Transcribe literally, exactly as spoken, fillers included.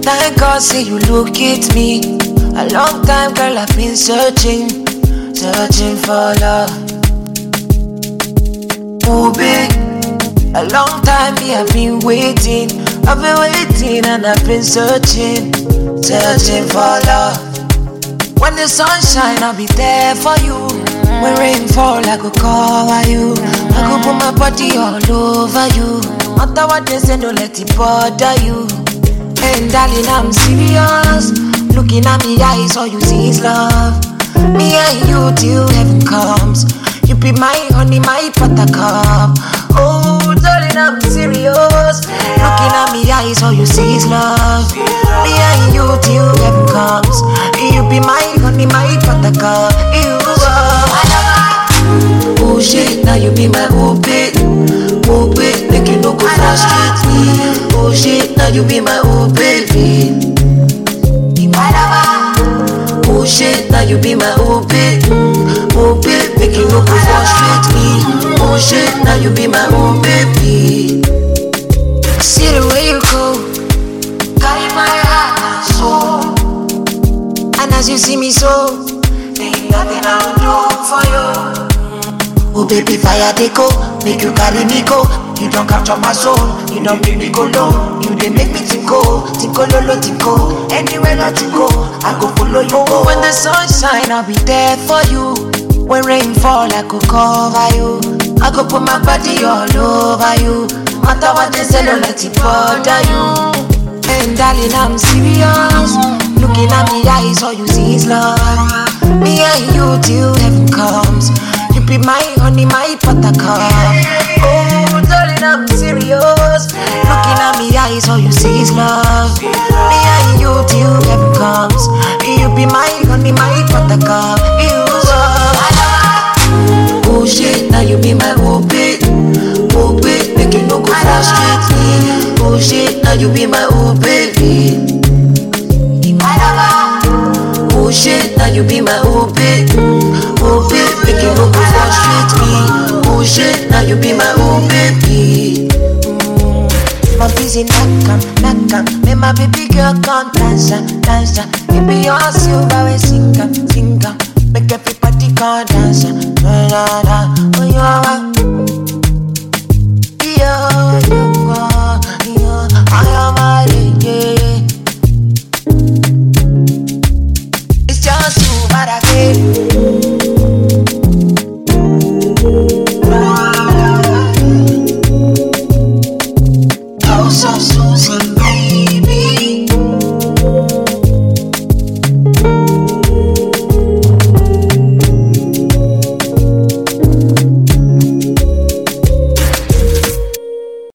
Thank God, say you look at me. A long time, girl, I've been searching, searching for love. Oh, babe, a long time, me, I've been waiting. I've been waiting and I've been searching, searching for love. When the sun shine, I'll be there for you. When rain fall, I could cover you. I could put my body all over you. Matter what they say, don't let it bother you. And darling, I'm serious. Looking at me eyes, all you see is love. Me and you till heaven comes. You be my honey, my buttercup. Oh, darling, I'm serious. Looking at me eyes, all you see is love. Me and you till heaven comes. You be my honey, my buttercup. You are. Oh shit, now you be my oh babe. Oh babe, make you no go frustrate me. Oh shit, now you be my oh baby. Oh shit, now you be my oh babe. Oh babe, make you no go frustrate me. Oh shit, now you be my oh baby. See the way you go, carry my heart and soul. And as you see me so, there ain't nothing I will do for you. Oh baby, fire they go, make you carry me go. You don't capture my soul, you don't make me go low. You they make me tinko, tinko lolo tinko. Anywhere that you go, I go follow you go. When the sun shine, I'll be there for you. When rain fall, I could cover you. I could put my body all over you. Matter what they say, don't let it bother you. And darling, I'm serious. Looking at me eyes, all you see is love. Me and you till heaven comes. You be my honey, my buttercup. Oh, darling, I'm serious. Looking at me eyes, all you see is love. Me and you till heaven comes. You be my honey, my buttercup. You are. Oh shit, now you be my oh babe. Oh babe, make you no go frustrate me. Oh shit, now you be my oh baby. Oh shit, now you be my oh babe. Oh babe, make you no go frustrate me. Oh shit, now you be my oh baby. mm. My busy knock on, knock on. Make my baby girl come dance, dance. Baby, you're a silver way singer, singer. Make everybody come dance, da da da. Oh you are, yeah, you are, yeah. I am a yeah. It's just you, but I feel.